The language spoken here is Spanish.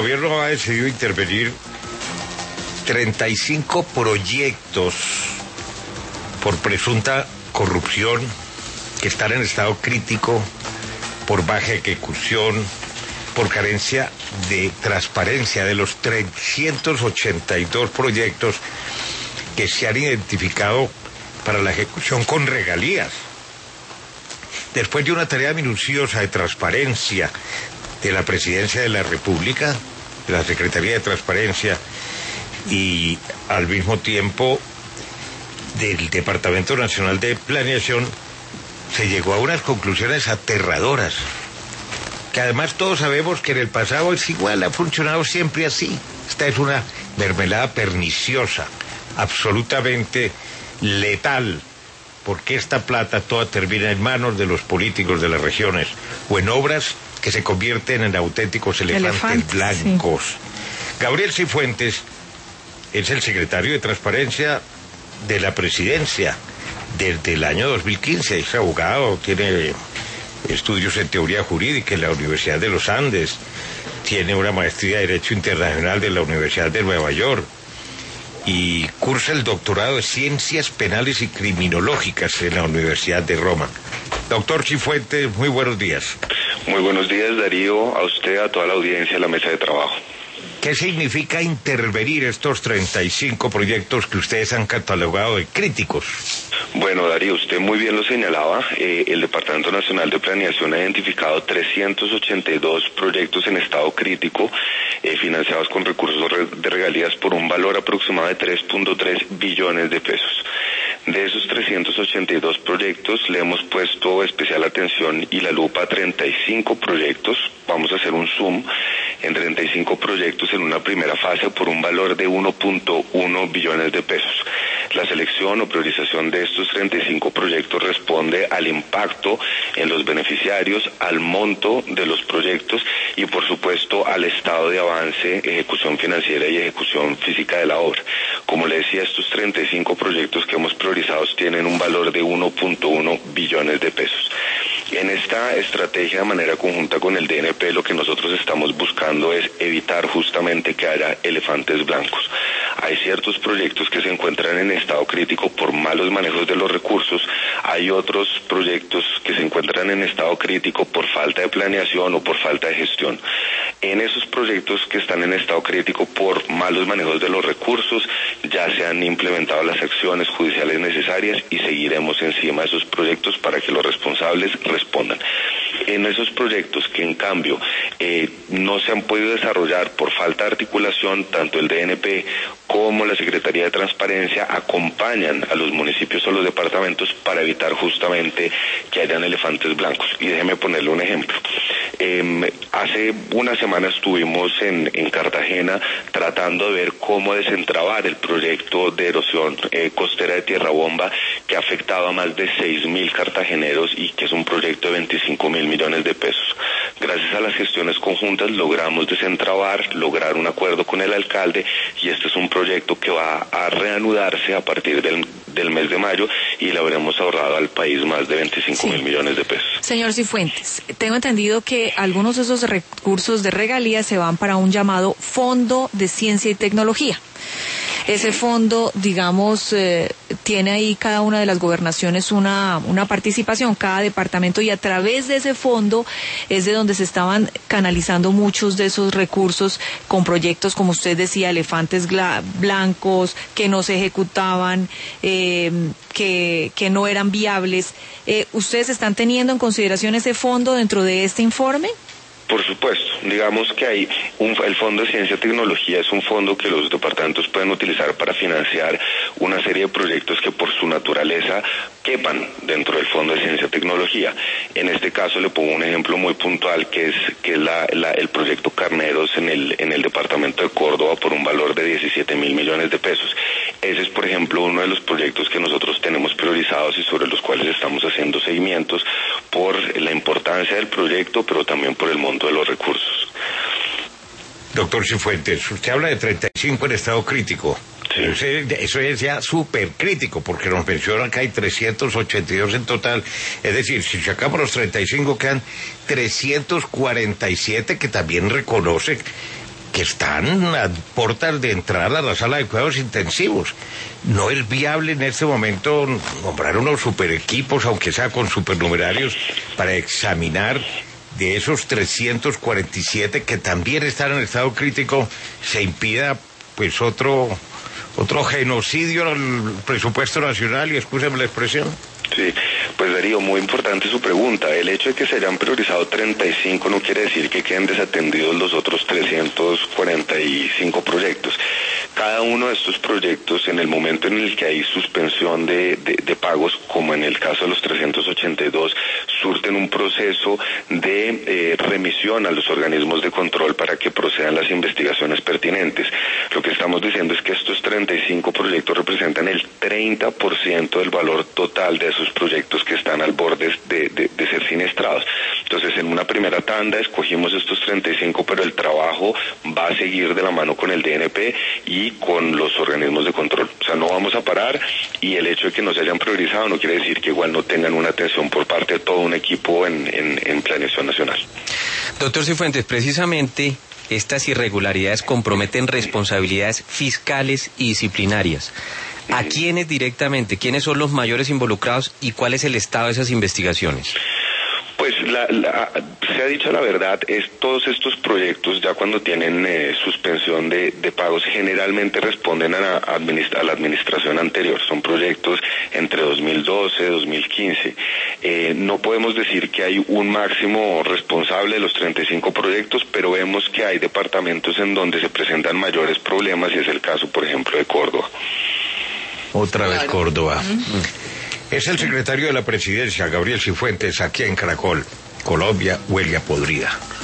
gobierno ha decidido intervenir 35 proyectos por presunta corrupción que están en estado crítico, por baja ejecución, por carencia de transparencia. De los 382 proyectos que se han identificado para la ejecución con regalías, después de una tarea minuciosa de transparencia de la Presidencia de la República, de la Secretaría de Transparencia y al mismo tiempo del Departamento Nacional de Planeación, se llegó a unas conclusiones aterradoras, que además todos sabemos que en el pasado es igual, ha funcionado siempre así. Esta es una mermelada perniciosa, absolutamente letal, porque esta plata toda termina en manos de los políticos de las regiones o en obras que se convierten en auténticos elefantes blancos. Sí. Gabriel Cifuentes es el secretario de Transparencia de la Presidencia desde el año 2015, es abogado, tiene estudios en teoría jurídica en la Universidad de los Andes, tiene una maestría de Derecho Internacional de la Universidad de Nueva York y cursa el doctorado de Ciencias Penales y Criminológicas en la Universidad de Roma. Doctor Cifuentes, muy buenos días. Muy buenos días, Darío, a usted, a toda la audiencia de la mesa de trabajo. ¿Qué significa intervenir estos 35 proyectos que ustedes han catalogado de críticos? Bueno, Darío, usted muy bien lo señalaba. El Departamento Nacional de Planeación ha identificado 382 proyectos en estado crítico, financiados con recursos de regalías por un valor aproximado de 3.3 billones de pesos. De esos 382 proyectos le hemos puesto especial atención y la lupa a 35 proyectos. Vamos a hacer un zoom en 35 proyectos en una primera fase por un valor de 1.1 billones de pesos. La selección o priorización de estos 35 proyectos responde al impacto en los beneficiarios, al monto de los proyectos y por supuesto al estado de avance, ejecución financiera y ejecución física de la obra. Como le decía, estos 35 proyectos que hemos priorizado tienen un valor de 1.1 billones de pesos. En esta estrategia de manera conjunta con el DNP, lo que nosotros estamos buscando es evitar justamente que haya elefantes blancos. Hay ciertos proyectos que se encuentran en estado crítico por malos manejos de los recursos, hay otros proyectos que se encuentran en estado crítico por falta de planeación o por falta de gestión. En esos proyectos que están en estado crítico por malos manejos de los recursos, ya se han implementado las acciones judiciales necesarias y seguiremos encima de esos proyectos para que los responsables respondan. En esos proyectos que en cambio no se han podido desarrollar por falta de articulación, tanto el DNP como la Secretaría de Transparencia acompañan a los municipios o los departamentos para evitar justamente que hayan elefantes blancos. Y déjeme ponerle un ejemplo. Hace una semana estuvimos en Cartagena tratando de ver cómo desentrabar el proyecto de erosión costera de Tierra Bomba que ha afectado a más de 6.000 cartageneros y que es un proyecto de 25.000 millones de pesos. Gracias a las gestiones conjuntas logramos desentrabar, lograr un acuerdo con el alcalde y este es un proyecto que va a reanudarse a partir del mes de mayo y le habremos ahorrado al país más de 25.000 millones de pesos. Señor Cifuentes, tengo entendido que algunos de esos recursos de regalías se van para un llamado Fondo de Ciencia y Tecnología. Ese fondo, digamos, tiene ahí cada una de las gobernaciones una participación, cada departamento, y a través de ese fondo es de donde se estaban canalizando muchos de esos recursos con proyectos, como usted decía, elefantes blancos, que no se ejecutaban, que no eran viables. ¿Ustedes están teniendo en consideración ese fondo dentro de este informe? Por supuesto, digamos que hay el Fondo de Ciencia y Tecnología es un fondo que los departamentos pueden utilizar para financiar una serie de proyectos que por su naturaleza quepan dentro del Fondo de Ciencia y Tecnología. En este caso le pongo un ejemplo muy puntual que es el proyecto Carneros en el departamento de Córdoba por un valor de 17.000 millones de pesos. Ese es, por ejemplo, uno de los proyectos que nosotros tenemos priorizados y sobre los cuales estamos haciendo seguimientos por la importancia del proyecto, pero también por el monto de los recursos. Doctor Cifuentes, usted habla de 35 en estado crítico. Sí. Eso es ya súper crítico, porque nos mencionan que hay 382 en total. Es decir, si sacamos los 35 quedan 347 que también reconoce que están a puertas de entrar a la sala de cuidados intensivos. No es viable en este momento nombrar unos super equipos, aunque sea con supernumerarios, para examinar de esos 347 que también están en estado crítico, se impida pues otro genocidio en el presupuesto nacional, y escúcheme la expresión. Sí, pues Darío, muy importante su pregunta. El hecho de que se hayan priorizado 35 no quiere decir que queden desatendidos los otros 345 proyectos. Cada uno de estos proyectos, en el momento en el que hay suspensión de pagos, como en el caso de los 382, surten un proceso de remisión a los organismos de control para que procedan las investigaciones pertinentes. Lo que estamos diciendo es que estos 35 proyectos representan el 30% del valor total de esos proyectos que están al borde de ser siniestrados. Entonces, en una primera tanda escogimos estos 35, pero el trabajo va a seguir de la mano con el DNP y con los organismos de control. O sea, no vamos a parar, y el hecho de que no se hayan priorizado no quiere decir que igual no tengan una atención por parte de todo un equipo en planeación nacional. Doctor Cifuentes, precisamente estas irregularidades comprometen responsabilidades fiscales y disciplinarias. ¿A quiénes directamente? ¿Quiénes son los mayores involucrados y cuál es el estado de esas investigaciones? Pues se ha dicho la verdad, todos estos proyectos ya cuando tienen suspensión de pagos generalmente responden a la administración anterior. Son proyectos entre 2012 y 2015. No podemos decir que hay un máximo responsable de los 35 proyectos, pero vemos que hay departamentos en donde se presentan mayores problemas, y es el caso, por ejemplo, de Córdoba. Otra vez Córdoba. Es el secretario de la Presidencia, Gabriel Cifuentes, aquí en Caracol. Colombia huele a podrida.